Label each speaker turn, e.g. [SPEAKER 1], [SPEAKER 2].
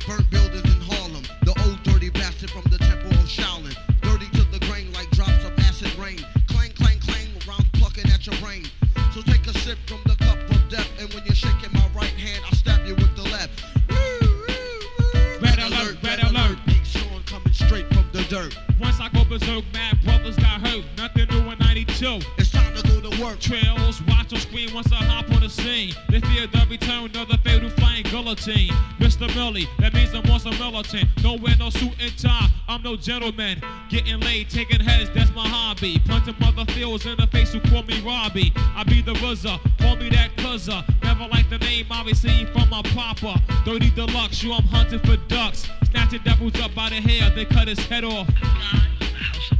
[SPEAKER 1] burnt buildings in Harlem. The old dirty bastard from the temple of Shaolin. Dirty to the grain like drops of acid rain. Clang, clang, clang, rounds plucking at your brain. So take a sip from the cup of death, and when you're shaking my right hand, I stab you with the left.
[SPEAKER 2] Red alert, red alert.
[SPEAKER 1] Big Sean coming straight from the dirt.
[SPEAKER 2] Once I go berserk, mad brothers got hurt. Nothing new in 92.
[SPEAKER 1] It's time to go to work.
[SPEAKER 2] Trails, watch or screen once I hop on the scene. They fear the return of the fatal flying guillotine. Mr. Millie, that means I'm on some militant. Don't wear no suit and tie, I'm no gentleman. Getting laid, taking heads, that's my hobby. Punching mother fields in the face who call me Robbie. I be the RZA, call me that cuzzer. Never like the name I received from my papa. Dirty Deluxe, you I'm hunting for ducks. Snatching devils up by the hair, they cut his head off.